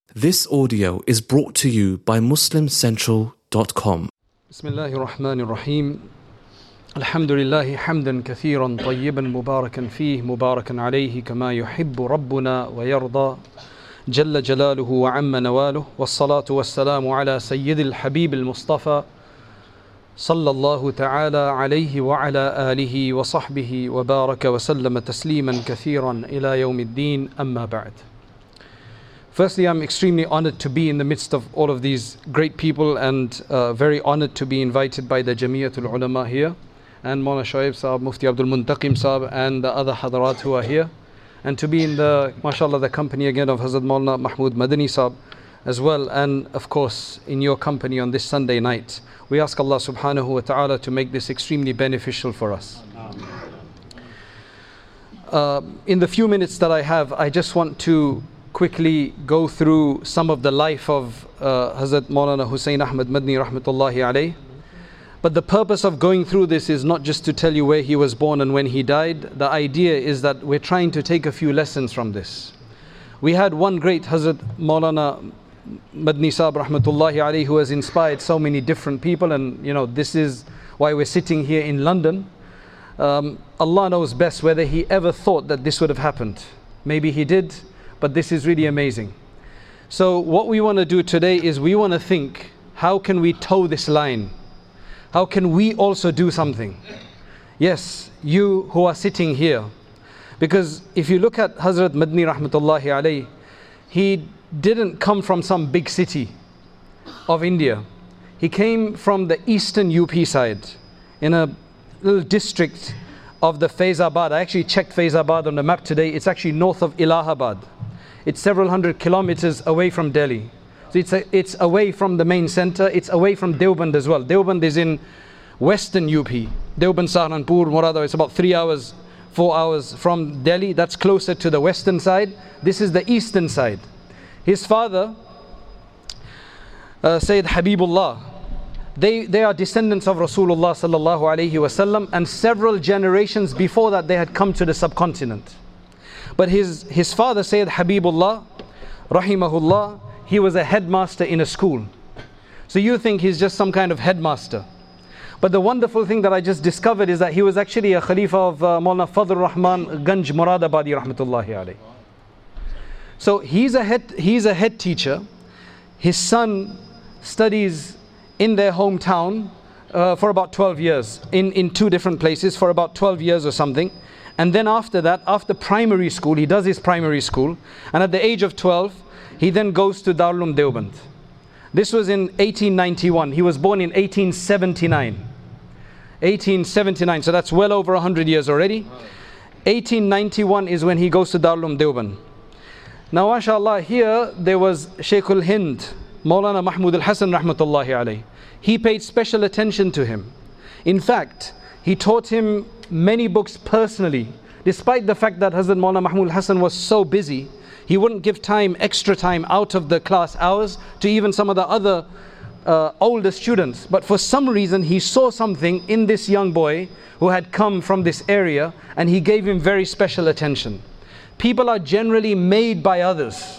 This audio is brought to you by MuslimCentral.com. Bismillahir Rahmanir Rahim. Alhamdulillah hamdan kathiran tayyiban mubarakan fih mubarakan alayhi kama yuhibbu rabbuna wa yarda jalla jalaluhu wa amma nawaluh wassalatu wassalamu ala sayyidil habibil mustafa sallallahu ta'ala alayhi wa ala alihi wa sahbihi wa baraka wa sallama tasliman kathiran ila yawmiddin amma ba'd. Firstly, I'm extremely honored to be in the midst of all of these great people and very honored to be invited by the Jamiatul Ulama here and Maulana Shoaib Saab, Mufti Abdul Muntaqim Saab and the other Hadarat who are here, and to be in the, mashallah, the company again of Hazrat Maulana Mahmood Madani Saab as well, and of course in your company on this Sunday night. We ask Allah subhanahu wa ta'ala to make this extremely beneficial for us. In the few minutes that I have, I just want to quickly go through some of the life of Hazrat Maulana Hussain Ahmad Madni rahmatullahi alayh. But the purpose of going through this is not just to tell you where he was born and when he died. The idea is that we're trying to take a few lessons from this. We had one great Hazrat Maulana Madni Saab rahmatullahi alayh who has inspired so many different people, and this is why we're sitting here in London. Allah knows best whether he ever thought that this would have happened. Maybe he did, but this is really amazing. So what we want to do today is we want to think, how can we toe this line? How can we also do something? Yes, you who are sitting here. Because if you look at Hazrat Madni rahmatullahi alayh, he didn't come from some big city of India. He came from the eastern UP side, in a little district of the Faizabad. I actually checked Faizabad on the map today. It's actually north of Allahabad. It's several hundred kilometers away from Delhi. So it's away from the main center. It's away from Deoband as well. Deoband is in western UP. Deoband, Saharanpur, Murada, it's about 3 hours, 4 hours from Delhi. That's closer to the western side. This is the eastern side. His father, Sayyid Habibullah, they are descendants of Rasulullah sallallahu alayhi wasallam, and several generations before that they had come to the subcontinent. But his father, Sayyid Habibullah, rahimahullah, he was a headmaster in a school. So you think he's just some kind of headmaster. But the wonderful thing that I just discovered is that he was actually a Khalifa of Maulana Fadl Rahman Ganj Muradabadi rahmatullahi alayh. So he's a head teacher. His son studies in their hometown for about 12 years, in two different places for about 12 years or something. And then after that, after primary school, he does his primary school, and at the age of 12, he then goes to Darul Uloom Deoband. This was in 1891. He was born in 1879. 1879, so that's well over 100 years already. 1891 is when he goes to Darul Uloom Deoband. Now, mashallah, here there was Shaykhul Hind, Maulana Mahmud al-Hasan rahmatullahi alayh. He paid special attention to him. In fact, he taught him many books personally. Despite the fact that Hazrat Maulana Mahmud al-Hasan was so busy, he wouldn't give extra time out of the class hours to even some of the other older students. But for some reason, he saw something in this young boy who had come from this area, and he gave him very special attention. People are generally made by others.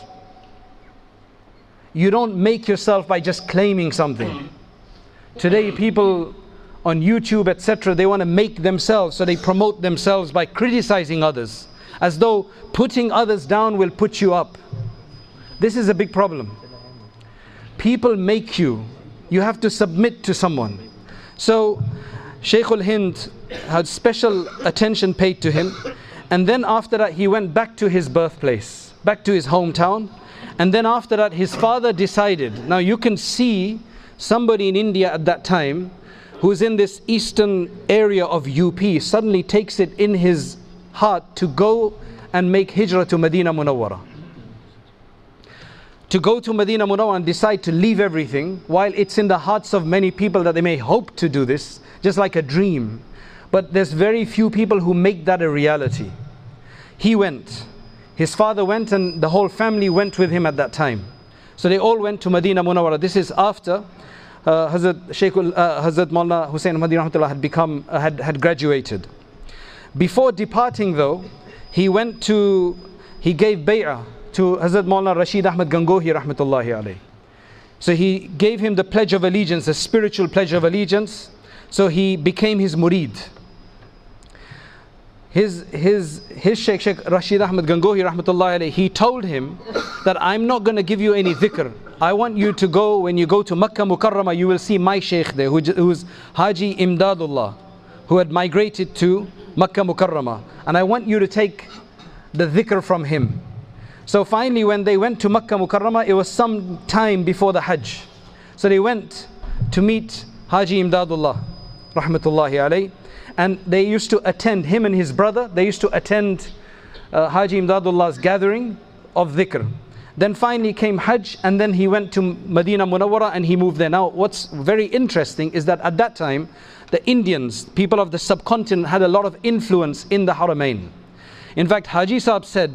You don't make yourself by just claiming something. Today, people on YouTube, etc., they want to make themselves, so they promote themselves by criticizing others, as though putting others down will put you up. This is a big problem. People make you. You have to submit to someone. So Shaykhul Hind had special attention paid to him, and then after that he went back to his birthplace, back to his hometown, and then after that his father decided. Now you can see somebody in India at that time who's in this eastern area of UP suddenly takes it in his heart to go and make hijrah to Medina Munawwara. To go to Medina Munawwara and decide to leave everything, while it's in the hearts of many people that they may hope to do this, just like a dream. But there's very few people who make that a reality. He went. His father went, and the whole family went with him at that time. So they all went to Medina Munawwara. This is after Hazrat Maulana Hussain Ahmadi rahmatullah had graduated. Before departing though, he gave bay'ah to Hazrat Maulana Rashid Ahmad Gangohi rahmatullahi alayhi. So he gave him the pledge of allegiance, the spiritual pledge of allegiance. So he became his murid. His Sheikh Rashid Ahmad Gangohi rahmatullahi alayhi, he told him that I'm not going to give you any dhikr. I want you to go, when you go to Makkah Mukarramah, you will see my Sheikh there, who's Haji Imdadullah, who had migrated to Makkah Mukarramah. And I want you to take the dhikr from him. So finally, when they went to Makkah Mukarramah, it was some time before the Hajj. So they went to meet Haji Imdadullah rahmatullahi alayhi, and they used to attend, him and his brother, they used to attend Haji Imdadullah's gathering of dhikr. Then finally came Hajj, and then he went to Medina Munawwara and he moved there. Now what's very interesting is that at that time, the Indians, people of the subcontinent, had a lot of influence in the Haramain. In fact, Haji Sahib said,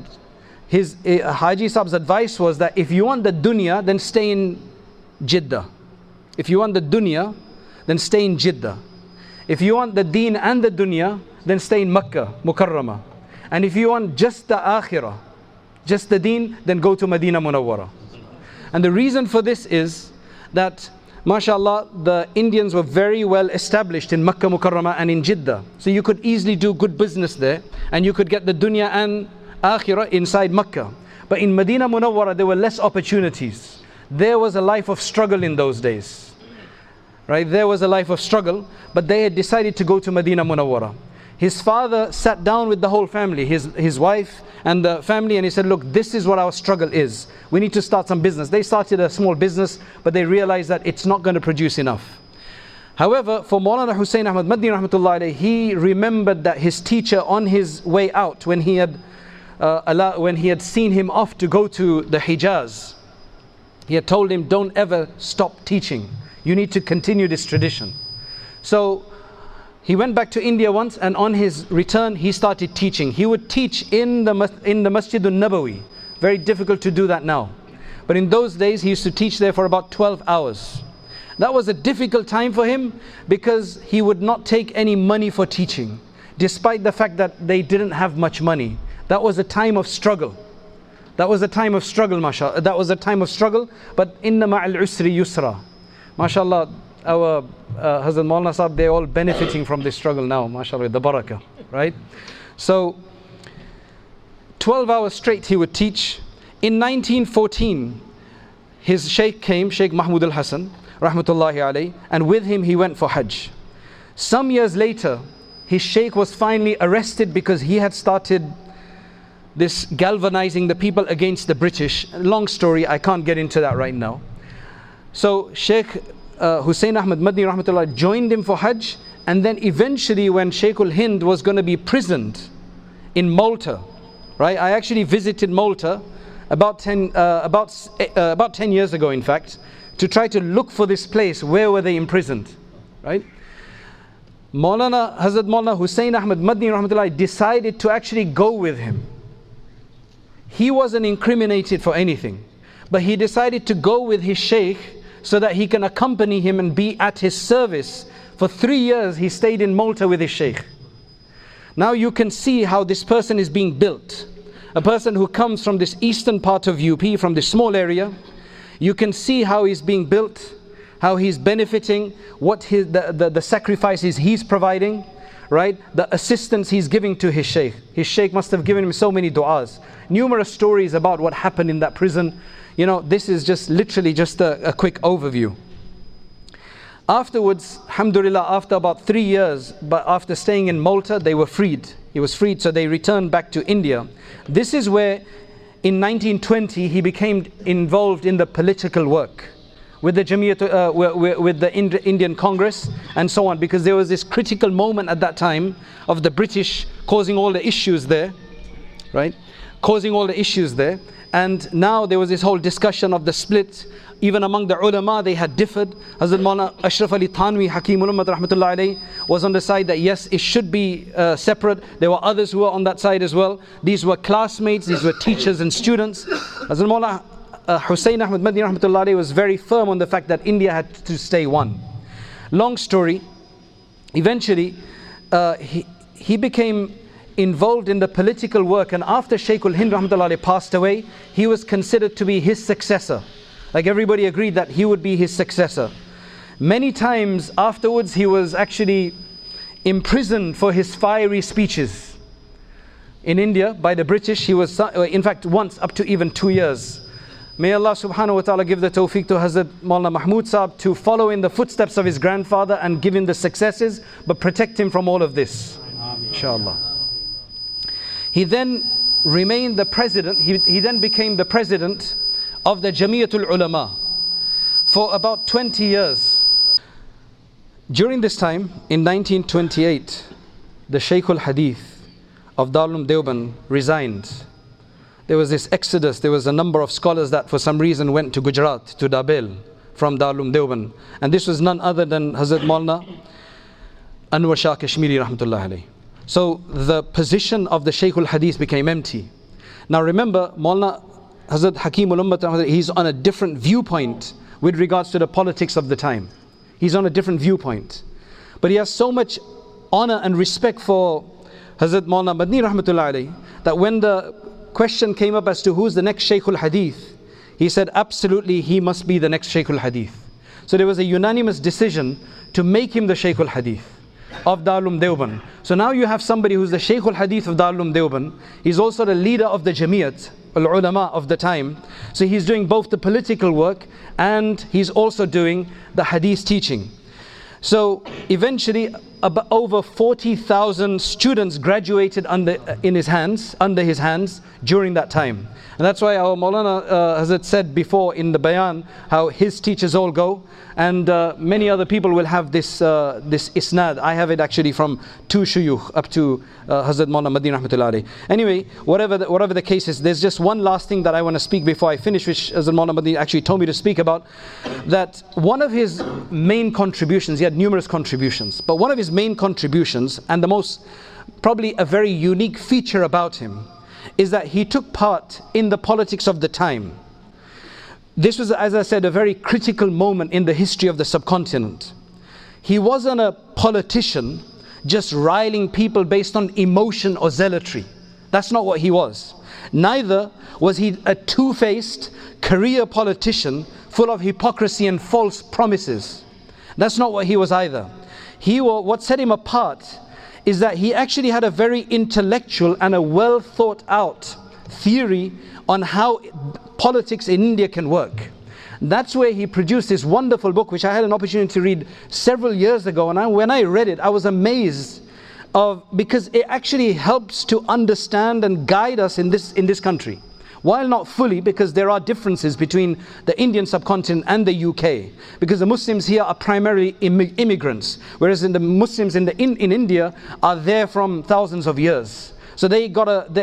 Haji Sahib's advice was that if you want the dunya, then stay in Jeddah. If you want the dunya, then stay in Jeddah. If you want the deen and the dunya, then stay in Makkah Mukarramah. And if you want just the akhirah, just the deen, then go to Medina Munawwara. And the reason for this is that, mashallah, the Indians were very well established in Makkah Mukarramah and in Jeddah. So you could easily do good business there, and you could get the dunya and akhirah inside Makkah. But in Medina Munawwara, there were less opportunities. There was a life of struggle in those days. Right? There was a life of struggle, but they had decided to go to Medina Munawwara. His father sat down with the whole family, his wife and the family, and he said, look, this is what our struggle is. We need to start some business. They started a small business, but they realized that it's not going to produce enough. However, for Maulana Hussain Ahmad Madni rahmatullahi alayhi, he remembered that his teacher, on his way out, when he had seen him off to go to the Hijaz, he had told him, don't ever stop teaching. You need to continue this tradition. So he went back to India once, and on his return he started teaching. He would teach in the Masjid al-Nabawi. Very difficult to do that now. But in those days he used to teach there for about 12 hours. That was a difficult time for him because he would not take any money for teaching, despite the fact that they didn't have much money. That was a time of struggle. That was a time of struggle, mashallah. That was a time of struggle, but inna ma'al usri yusra. MashaAllah, our Hazrat Maulana Sahib, they're all benefiting from this struggle now, MashaAllah, the barakah, right? So, 12 hours straight he would teach. In 1914, his Shaykh came, Shaykh Mahmud al-Hasan, rahmatullahi alayhi, and with him he went for Hajj. Some years later, his Shaykh was finally arrested because he had started this galvanizing the people against the British. Long story, I can't get into that right now. So Sheikh Hussain Ahmad Madni rahmatullah joined him for Hajj, and then eventually when Sheikh al-Hind was going to be imprisoned in Malta, right? I actually visited Malta about 10 years ago, in fact, to try to look for this place. Where were they imprisoned, right? Hazrat Maulana Hussain Ahmad Madni rahmatullah decided to actually go with him. He wasn't incriminated for anything, but he decided to go with his Shaykh so that he can accompany him and be at his service. For 3 years he stayed in Malta with his Shaykh. Now you can see how this person is being built. A person who comes from this eastern part of UP, from this small area, you can see how he's being built, how he's benefiting, what the sacrifices he's providing, right? The assistance he's giving to his Shaykh. His Shaykh must have given him so many du'as. Numerous stories about what happened in that prison. You know, this is just literally just a quick overview. Afterwards, alhamdulillah, after about 3 years, but after staying in Malta, they were freed. He was freed, so they returned back to India. This is where, in 1920, he became involved in the political work with the Jamiyat, with the Indian Congress and so on, because there was this critical moment at that time of the British causing all the issues there, right? Causing all the issues there. And now there was this whole discussion of the split. Even among the ulama, they had differed. Hazrat Maulana Ashraf Ali Thanwi, Hakimul Ummat rahmatullahi alayhi, was on the side that yes, it should be separate. There were others who were on that side as well. These were classmates, these were teachers and students. Hazrat Maulana Hussain Ahmad Madni rahmatullahi alayhi was very firm on the fact that India had to stay one. Long story, eventually he became involved in the political work, and after Shaykhul Hind rahmatullahi alayhi passed away, he was considered to be his successor. Like everybody agreed that he would be his successor. Many times afterwards he was actually imprisoned for his fiery speeches. In India by the British, he was in fact once up to even 2 years. May Allah subhanahu wa ta'ala give the tawfiq to Hazrat Maulana Mahmud Sahib to follow in the footsteps of his grandfather and give him the successes, but protect him from all of this, inshallah. He then remained the president, he then became the president of the Jamiatul Ulama for about 20 years. During this time, in 1928, the Shaykhul Hadith of Darul Uloom Deoband resigned. There was this exodus. There was a number of scholars that for some reason went to Gujarat, to Dabel, from Darul Uloom Deoband. And this was none other than Hazrat Maulana Anwar Shah Kashmiri rahmatullahi alayhi. So the position of the Shaykhul Hadith became empty. Now remember, Maulana Hazrat Hakim ul-Ummat, he's on a different viewpoint with regards to the politics of the time. He's on a different viewpoint. But he has so much honor and respect for Hazrat Maulana Madni rahmatullahi alayhi that when the question came up as to who's the next Shaykhul Hadith, he said absolutely he must be the next Shaykhul Hadith. So there was a unanimous decision to make him the Shaykhul Hadith of Darul Uloom Deoband. So now you have somebody who's the Shaykhul Hadith of Darul Uloom Deoband. He's also the leader of the Jamiat al-Ulama of the time. So he's doing both the political work and he's also doing the Hadith teaching. So eventually about over 40,000 students graduated under his hands during that time. And that's why our Maulana has said before in the bayan how his teachers all go, and many other people will have this isnad. I have it actually from 2 shuyukh up to Hazrat Maulana Madni rahmatullahi alayhi. Anyway, whatever the case is, there's just one last thing that I want to speak before I finish, which Hazrat Maulana Madni actually told me to speak about. That one of his main contributions, he had numerous contributions, but one of his main contributions, and the most probably a very unique feature about him, is that he took part in the politics of the time. This was, as I said, a very critical moment in the history of the subcontinent. He wasn't a politician just riling people based on emotion or zealotry. That's not what he was. Neither was he a two-faced career politician full of hypocrisy and false promises. That's not what he was either. What set him apart is that he actually had a very intellectual and a well thought out theory on how politics in India can work. That's where he produced this wonderful book, which I had an opportunity to read several years ago, and when I read it I was amazed because it actually helps to understand and guide us in this country. While not fully, because there are differences between the Indian subcontinent and the UK, because the Muslims here are primarily immigrants, whereas the Muslims in India are there from thousands of years. So they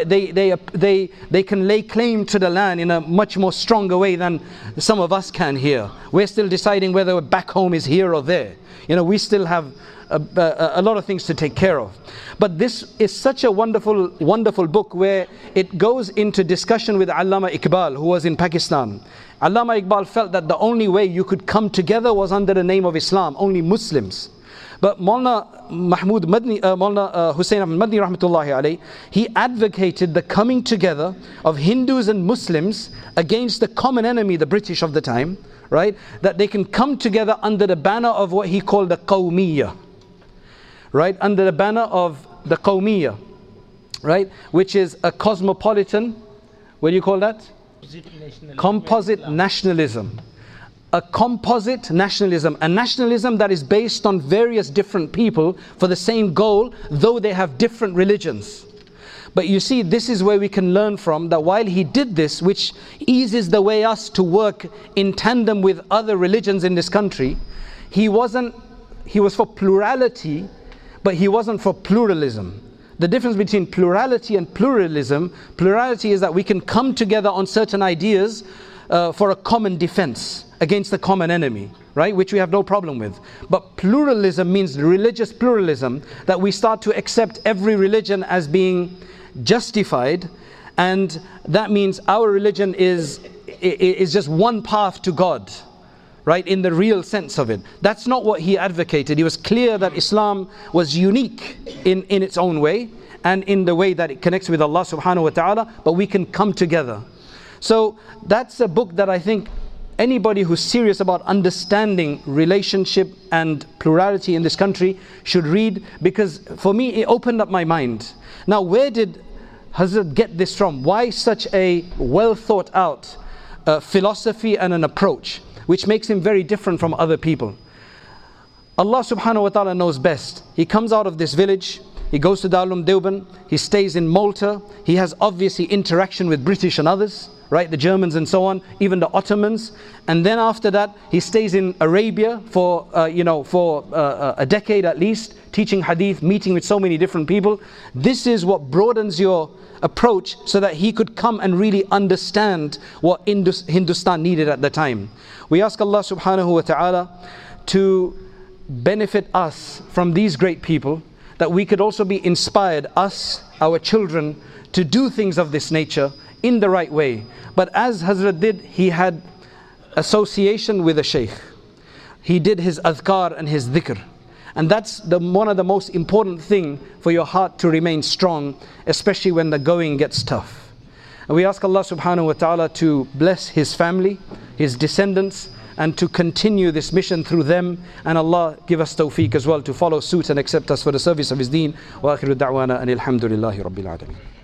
can lay claim to the land in a much more stronger way than some of us can here. We're still deciding whether back home is here or there. We still have a lot of things to take care of. But this is such a wonderful, wonderful book where it goes into discussion with Allama Iqbal, who was in Pakistan. Allama Iqbal felt that the only way you could come together was under the name of Islam, only Muslims. But Maulana Mahmud Madni, Maulana Hussain Ahmad Madni rahmatullahi alayhi, he advocated the coming together of Hindus and Muslims against the common enemy, the British of the time, right? That they can come together under the banner of what he called the Qawmiyya, right? Under the banner of the Qawmiyya, right? Which is a cosmopolitan, what do you call that? Composite nationalism. A composite nationalism, a nationalism that is based on various different people for the same goal, though they have different religions. But you see, this is where we can learn from that while he did this, which eases the way us to work in tandem with other religions in this country, he was for plurality, but he wasn't for pluralism. The difference between plurality and pluralism, plurality is that we can come together on certain ideas for a common defense against the common enemy, right? Which we have no problem with. But pluralism means religious pluralism, that we start to accept every religion as being justified, and that means our religion is just one path to God, right? In the real sense of it. That's not what he advocated. He was clear that Islam was unique in its own way, and in the way that it connects with Allah subhanahu wa ta'ala, but we can come together. So that's a book that I think anybody who's serious about understanding relationship and plurality in this country should read, because for me it opened up my mind. Now, where did Hazrat get this from? Why such a well thought out philosophy and an approach which makes him very different from other people? Allah subhanahu wa ta'ala knows best. He comes out of this village, he goes to Darul Uloom Deoband, he stays in Malta, he has obviously interaction with British and others, right, the Germans and so on, even the Ottomans, and then after that he stays in Arabia for a decade at least, teaching hadith, meeting with so many different people. This is what broadens your approach, so that he could come and really understand what Hindustan needed at the time. We ask Allah subhanahu wa ta'ala to benefit us from these great people, that we could also be inspired, us, our children, to do things of this nature in the right way. But as Hazrat did, he had association with a shaykh. He did his adhkar and his dhikr. And that's one of the most important thing for your heart to remain strong, especially when the going gets tough. And we ask Allah subhanahu wa ta'ala to bless his family, his descendants, and to continue this mission through them. And Allah give us tawfiq as well to follow suit and accept us for the service of His deen. Wa akhiru da'wana anil hamdulillahi rabbil alamin.